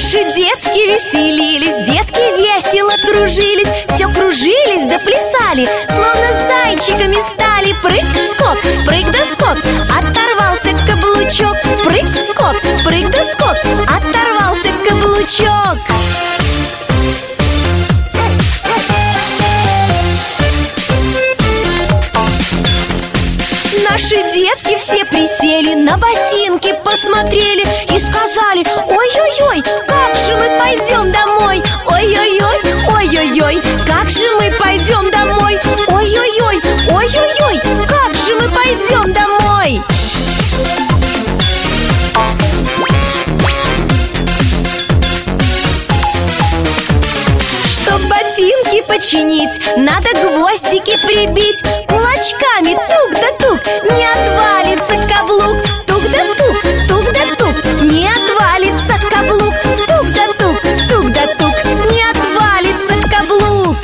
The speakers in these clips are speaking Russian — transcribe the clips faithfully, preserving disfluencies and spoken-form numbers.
Наши детки веселились, детки весело кружились, все кружились да плясали, словно зайчиками стали. Прыг-скок, прыг да скок, оторвался каблучок. Прыг-скок, прыг да скок, оторвался каблучок. Наши детки все присели, на ботинки посмотрели и сказали: ой-ой-ой, как же мы пойдем домой? Ой-ой-ой, ой-ой-ой, как же мы пойдем домой? Ой-ой-ой, ой-ой-ой, как же мы пойдем домой? Чтоб ботинки починить, надо гвоздики прибить. Кулачками тук да тук, не отвалится каблук. Тук да тук, тук да тук, не отвалится каблук. Тук да тук, тук да тук, не отвалится каблук.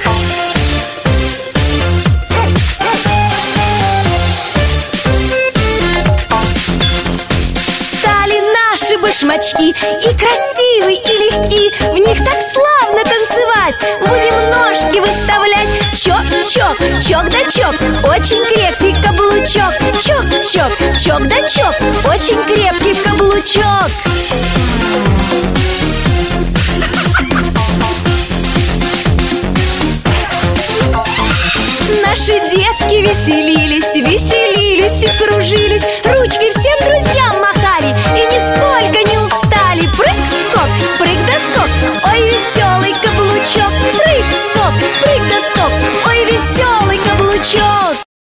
Стали наши башмачки и красивые, и легки. В них так славно танцевать, будем ножки выставлять. Чок-чок, чок да чок, очень крепкий каблучок. Чок-чок, чок да чок, очень крепкий каблучок.